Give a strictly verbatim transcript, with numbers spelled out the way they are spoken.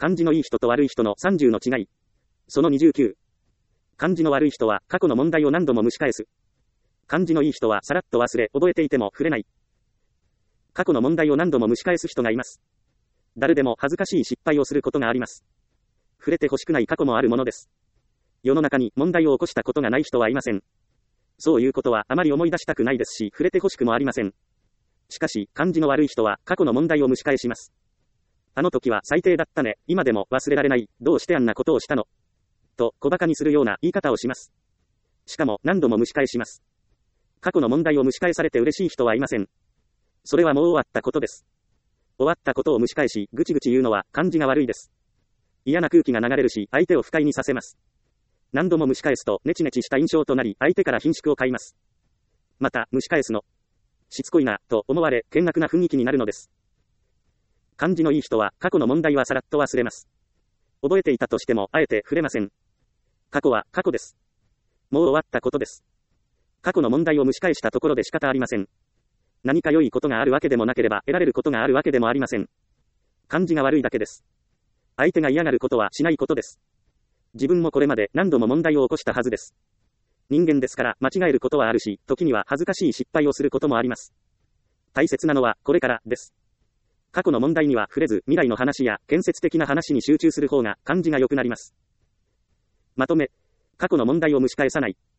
感じのいい人と悪い人のさんじゅうの違い。そのにじゅうきゅう。感じの悪い人は過去の問題を何度も蒸し返す。感じのいい人はさらっと忘れ、覚えていても触れない。過去の問題を何度も蒸し返す人がいます。誰でも恥ずかしい失敗をすることがあります。触れて欲しくない過去もあるものです。世の中に問題を起こしたことがない人はいません。そういうことはあまり思い出したくないですし、触れて欲しくもありません。しかし、感じの悪い人は過去の問題を蒸し返します。あの時は最低だったね、今でも忘れられない、どうしてあんなことをしたのと小馬鹿にするような言い方をします。しかも何度も蒸し返します。過去の問題を蒸し返されて嬉しい人はいません。それはもう終わったことです。終わったことを蒸し返し、ぐちぐち言うのは感じが悪いです。嫌な空気が流れるし、相手を不快にさせます。何度も蒸し返すとネチネチした印象となり、相手から顰蹙を買います。また、蒸し返すのしつこいな、と思われ、険悪な雰囲気になるのです。感じのいい人は、過去の問題はさらっと忘れます。覚えていたとしても、あえて触れません。過去は過去です。もう終わったことです。過去の問題を蒸し返したところで仕方ありません。何か良いことがあるわけでもなければ、得られることがあるわけでもありません。感じが悪いだけです。相手が嫌がることはしないことです。自分もこれまで何度も問題を起こしたはずです。人間ですから間違えることはあるし、時には恥ずかしい失敗をすることもあります。大切なのはこれからです。過去の問題には触れず、未来の話や建設的な話に集中する方が感じが良くなります。まとめ、過去の問題を蒸し返さない。